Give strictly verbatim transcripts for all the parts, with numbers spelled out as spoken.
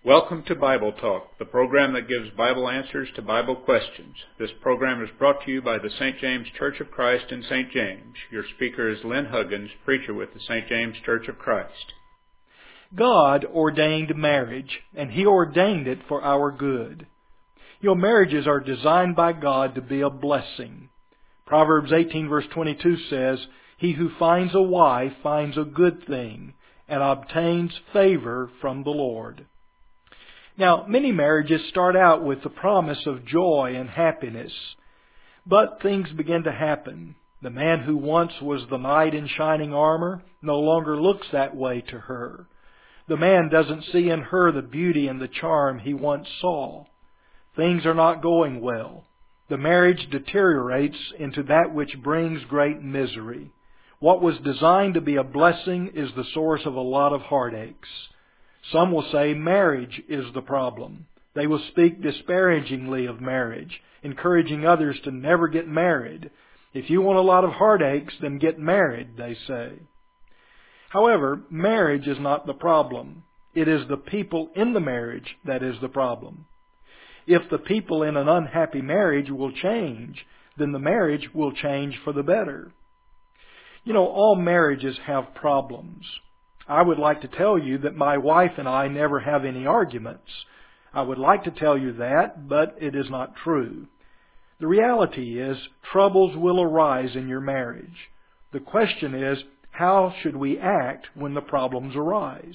Welcome to Bible Talk, the program that gives Bible answers to Bible questions. This program is brought to you by the Saint James Church of Christ in Saint James. Your speaker is Lynn Huggins, preacher with the Saint James Church of Christ. God ordained marriage, and He ordained it for our good. You know, marriages are designed by God to be a blessing. Proverbs eighteen verse twenty-two says, "He who finds a wife finds a good thing, and obtains favor from the Lord." Now, many marriages start out with the promise of joy and happiness, but things begin to happen. The man who once was the knight in shining armor no longer looks that way to her. The man doesn't see in her the beauty and the charm he once saw. Things are not going well. The marriage deteriorates into that which brings great misery. What was designed to be a blessing is the source of a lot of heartaches. Some will say marriage is the problem. They will speak disparagingly of marriage, encouraging others to never get married. If you want a lot of heartaches, then get married, they say. However, marriage is not the problem. It is the people in the marriage that is the problem. If the people in an unhappy marriage will change, then the marriage will change for the better. You know, all marriages have problems. I would like to tell you that my wife and I never have any arguments. I would like to tell you that, but it is not true. The reality is, troubles will arise in your marriage. The question is, how should we act when the problems arise?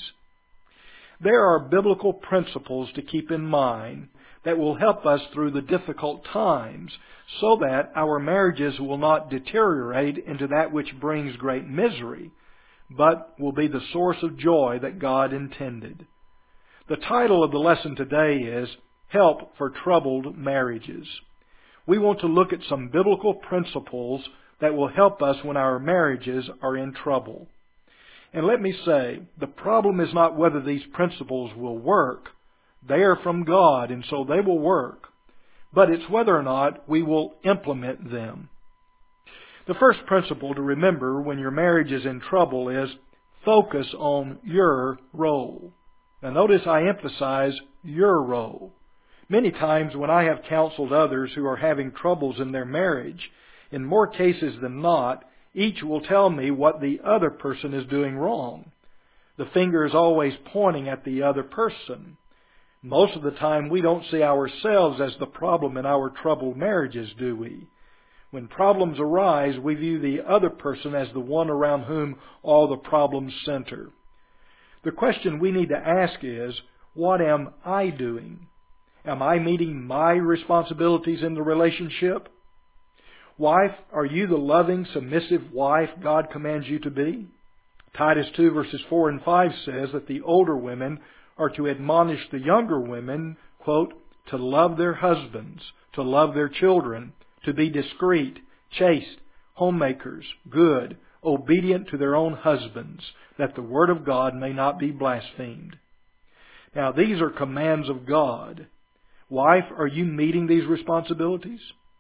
There are biblical principles to keep in mind that will help us through the difficult times so that our marriages will not deteriorate into that which brings great misery, but will be the source of joy that God intended. The title of the lesson today is Help for Troubled Marriages. We want to look at some biblical principles that will help us when our marriages are in trouble. And let me say, the problem is not whether these principles will work. They are from God, and so they will work. But it's whether or not we will implement them. The first principle to remember when your marriage is in trouble is focus on your role. Now notice I emphasize your role. Many times when I have counseled others who are having troubles in their marriage, in more cases than not, each will tell me what the other person is doing wrong. The finger is always pointing at the other person. Most of the time we don't see ourselves as the problem in our troubled marriages, do we? When problems arise, we view the other person as the one around whom all the problems center. The question we need to ask is, what am I doing? Am I meeting my responsibilities in the relationship? Wife, are you the loving, submissive wife God commands you to be? Titus two verses four and five says that the older women are to admonish the younger women, quote, to love their husbands, to love their children, to be discreet, chaste, homemakers, good, obedient to their own husbands, that the word of God may not be blasphemed. Now, these are commands of God. Wife, are you meeting these responsibilities?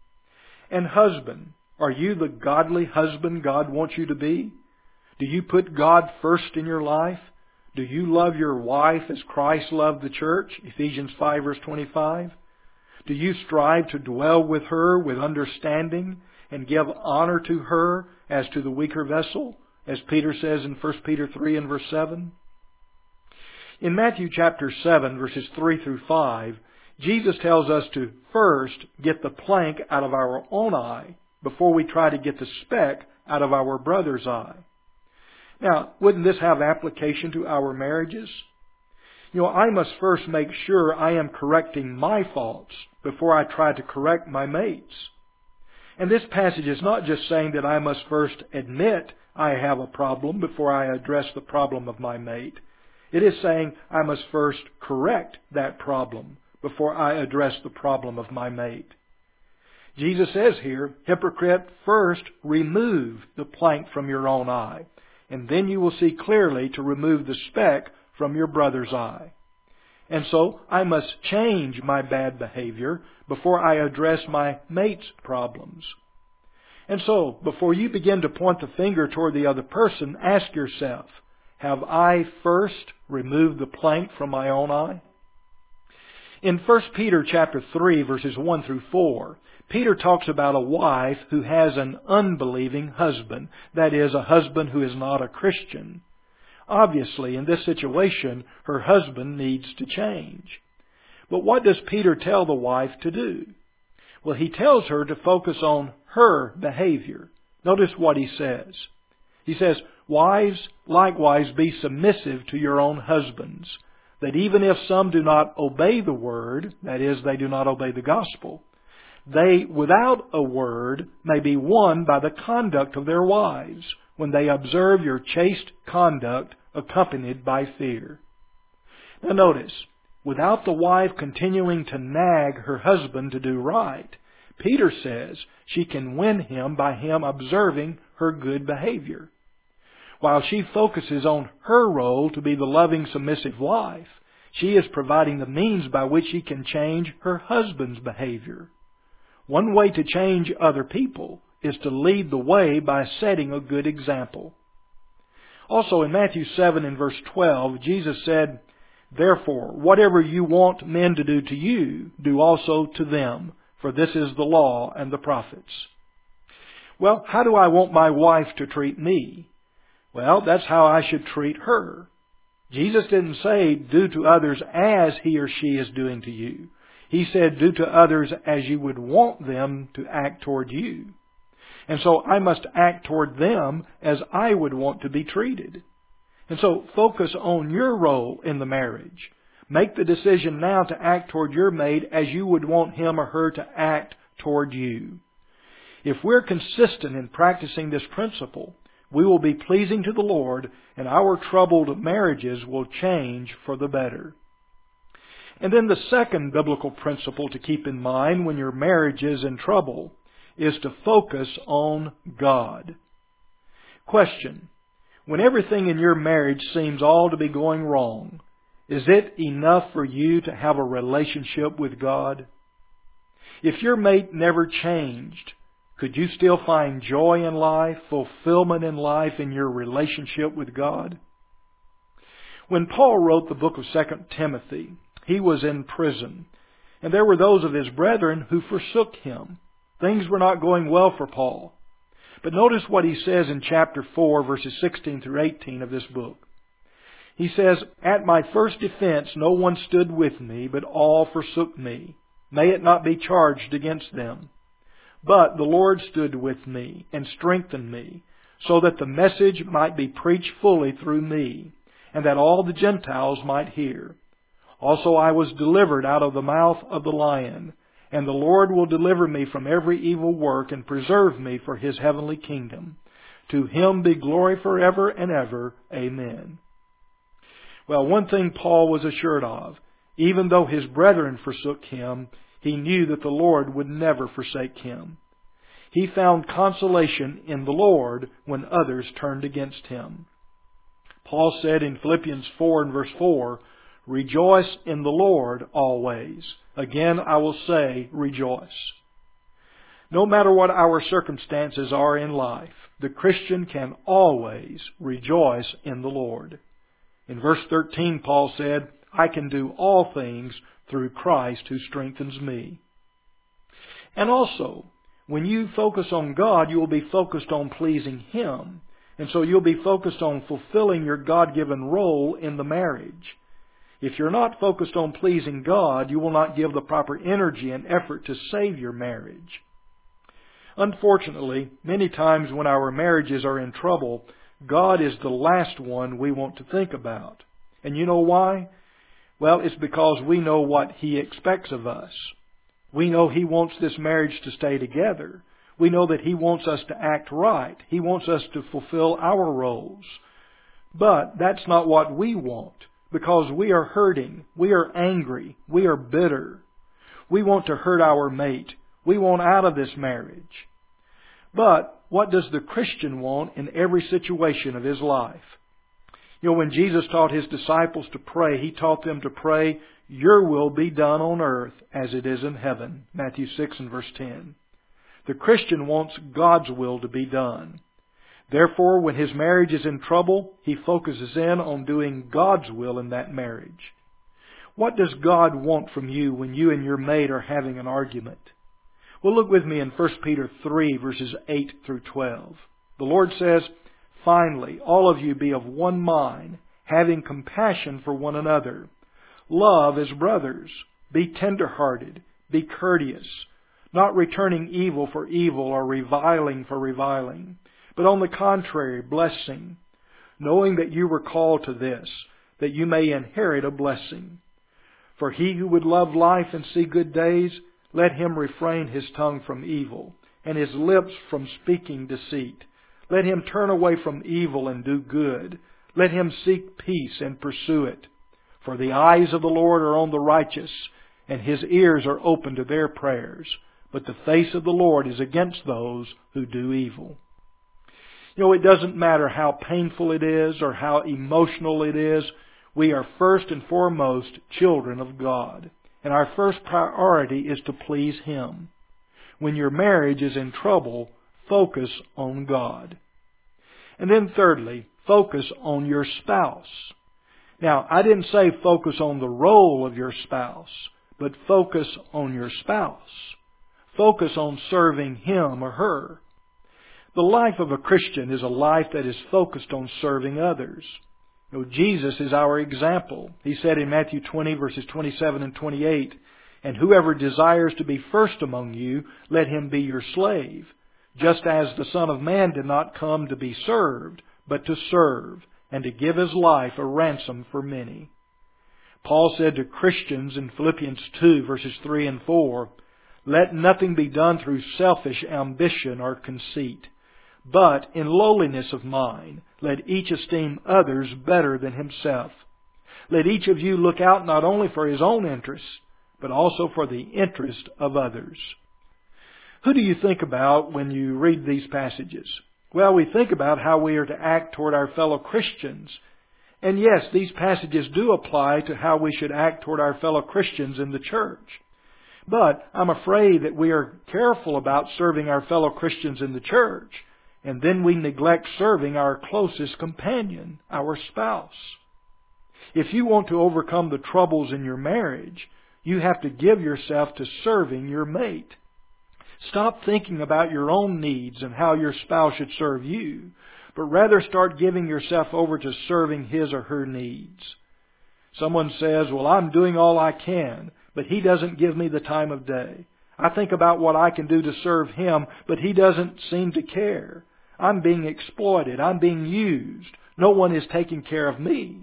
And husband, are you the godly husband God wants you to be? Do you put God first in your life? Do you love your wife as Christ loved the church? Ephesians five verse twenty-five. Do you strive to dwell with her with understanding and give honor to her as to the weaker vessel, as Peter says in First Peter three and verse seven? In Matthew chapter seven, verses three through five, Jesus tells us to first get the plank out of our own eye before we try to get the speck out of our brother's eye. Now, wouldn't this have application to our marriages? You know, I must first make sure I am correcting my faults before I try to correct my mate's. And this passage is not just saying that I must first admit I have a problem before I address the problem of my mate. It is saying I must first correct that problem before I address the problem of my mate. Jesus says here, hypocrite, first remove the plank from your own eye, and then you will see clearly to remove the speck from your brother's eye. And so I must change my bad behavior before I address my mate's problems. And so, before you begin to point the finger toward the other person, ask yourself, have I first removed the plank from my own eye? In First Peter chapter three, verses one through four, Peter talks about a wife who has an unbelieving husband, that is, a husband who is not a Christian. Obviously, in this situation, her husband needs to change. But what does Peter tell the wife to do? Well, he tells her to focus on her behavior. Notice what he says. He says, "Wives, likewise be submissive to your own husbands, that even if some do not obey the word," that is, they do not obey the gospel, "they without a word may be won by the conduct of their wives, when they observe your chaste conduct accompanied by fear." Now notice, without the wife continuing to nag her husband to do right, Peter says she can win him by him observing her good behavior. While she focuses on her role to be the loving, submissive wife, she is providing the means by which she can change her husband's behavior. One way to change other people is to lead the way by setting a good example. Also in Matthew seven and verse twelve, Jesus said, "Therefore, whatever you want men to do to you, do also to them, for this is the law and the prophets." Well, how do I want my wife to treat me? Well, that's how I should treat her. Jesus didn't say, do to others as he or she is doing to you. He said, do to others as you would want them to act toward you. And so I must act toward them as I would want to be treated. And so focus on your role in the marriage. Make the decision now to act toward your mate as you would want him or her to act toward you. If we're consistent in practicing this principle, we will be pleasing to the Lord, and our troubled marriages will change for the better. And then the second biblical principle to keep in mind when your marriage is in trouble is to focus on God. Question: when everything in your marriage seems all to be going wrong, is it enough for you to have a relationship with God? If your mate never changed, could you still find joy in life, fulfillment in life in your relationship with God? When Paul wrote the book of Second Timothy, he was in prison, and there were those of his brethren who forsook him. Things were not going well for Paul. But notice what he says in chapter four, verses sixteen through eighteen of this book. He says, "At my first defense no one stood with me, but all forsook me. May it not be charged against them. But the Lord stood with me and strengthened me, so that the message might be preached fully through me, and that all the Gentiles might hear. Also I was delivered out of the mouth of the lion, and the Lord will deliver me from every evil work and preserve me for His heavenly kingdom. To Him be glory forever and ever. Amen." Well, one thing Paul was assured of, even though his brethren forsook him, he knew that the Lord would never forsake him. He found consolation in the Lord when others turned against him. Paul said in Philippians four and verse four, "Rejoice in the Lord always. Again I will say, rejoice." No matter what our circumstances are in life, the Christian can always rejoice in the Lord. In verse thirteen, Paul said, "I can do all things through Christ who strengthens me." And also, when you focus on God, you will be focused on pleasing Him. And so you'll be focused on fulfilling your God-given role in the marriage. If you're not focused on pleasing God, you will not give the proper energy and effort to save your marriage. Unfortunately, many times when our marriages are in trouble, God is the last one we want to think about. And you know why? Well, it's because we know what He expects of us. We know He wants this marriage to stay together. We know that He wants us to act right. He wants us to fulfill our roles. But that's not what we want, because we are hurting. We are angry. We are bitter. We want to hurt our mate. We want out of this marriage. But what does the Christian want in every situation of his life? You know, when Jesus taught His disciples to pray, He taught them to pray, "Your will be done on earth as it is in heaven." Matthew six and verse ten. The Christian wants God's will to be done. Therefore, when his marriage is in trouble, he focuses in on doing God's will in that marriage. What does God want from you when you and your mate are having an argument? Well, look with me in First Peter three, verses eight through twelve. The Lord says, "Finally, all of you be of one mind, having compassion for one another. Love as brothers. Be tender-hearted. Be courteous, not returning evil for evil or reviling for reviling, but on the contrary, blessing, knowing that you were called to this, that you may inherit a blessing. For he who would love life and see good days, let him refrain his tongue from evil, and his lips from speaking deceit. Let him turn away from evil and do good. Let him seek peace and pursue it. For the eyes of the Lord are on the righteous, and His ears are open to their prayers. But the face of the Lord is against those who do evil." You know, it doesn't matter how painful it is or how emotional it is. We are first and foremost children of God. And our first priority is to please Him. When your marriage is in trouble, focus on God. And then thirdly, focus on your spouse. Now, I didn't say focus on the role of your spouse, but focus on your spouse. Focus on serving him or her. The life of a Christian is a life that is focused on serving others. You know, Jesus is our example. He said in Matthew twenty, verses twenty-seven and twenty-eight, "And whoever desires to be first among you, let him be your slave, just as the Son of Man did not come to be served, but to serve, and to give His life a ransom for many." Paul said to Christians in Philippians two, verses three and four, "Let nothing be done through selfish ambition or conceit, but in lowliness of mind, let each esteem others better than himself. Let each of you look out not only for his own interests, but also for the interest of others." Who do you think about when you read these passages? Well, we think about how we are to act toward our fellow Christians. And yes, these passages do apply to how we should act toward our fellow Christians in the church. But I'm afraid that we are careful about serving our fellow Christians in the church, and then we neglect serving our closest companion, our spouse. If you want to overcome the troubles in your marriage, you have to give yourself to serving your mate. Stop thinking about your own needs and how your spouse should serve you, but rather start giving yourself over to serving his or her needs. Someone says, "Well, I'm doing all I can, but he doesn't give me the time of day. I think about what I can do to serve him, but he doesn't seem to care. I'm being exploited. I'm being used. No one is taking care of me."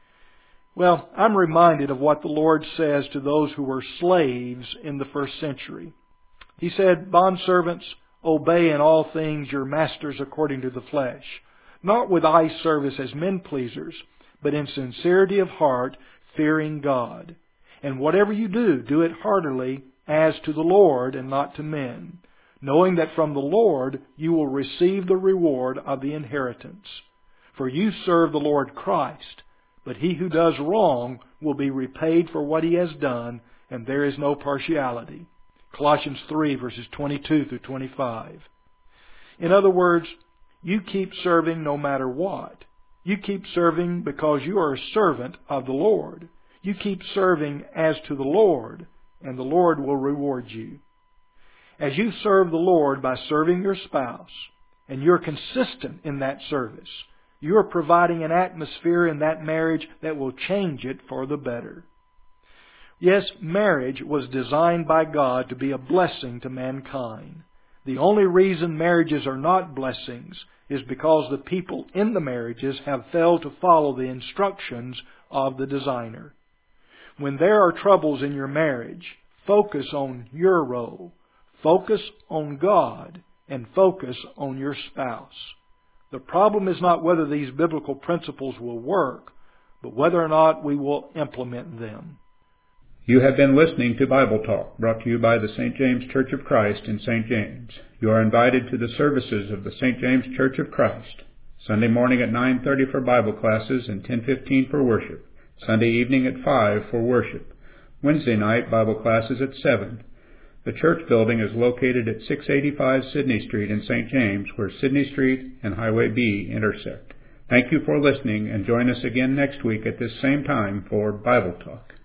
Well, I'm reminded of what the Lord says to those who were slaves in the first century. He said, "Bondservants, obey in all things your masters according to the flesh, not with eye service as men pleasers, but in sincerity of heart, fearing God. And whatever you do, do it heartily, as to the Lord and not to men, knowing that from the Lord you will receive the reward of the inheritance. For you serve the Lord Christ, but he who does wrong will be repaid for what he has done, and there is no partiality." Colossians three, verses twenty-two through twenty-five. In other words, you keep serving no matter what. You keep serving because you are a servant of the Lord. You keep serving as to the Lord, and the Lord will reward you. As you serve the Lord by serving your spouse, and you're consistent in that service, you are providing an atmosphere in that marriage that will change it for the better. Yes, marriage was designed by God to be a blessing to mankind. The only reason marriages are not blessings is because the people in the marriages have failed to follow the instructions of the designer. When there are troubles in your marriage, focus on your role, focus on God, and focus on your spouse. The problem is not whether these biblical principles will work, but whether or not we will implement them. You have been listening to Bible Talk, brought to you by the Saint James Church of Christ in Saint James. You are invited to the services of the Saint James Church of Christ. Sunday morning at nine thirty for Bible classes and ten fifteen for worship. Sunday evening at five for worship. Wednesday night Bible classes at seven. The church building is located at six eighty-five Sydney Street in Saint James, where Sydney Street and Highway B intersect. Thank you for listening, and join us again next week at this same time for Bible Talk.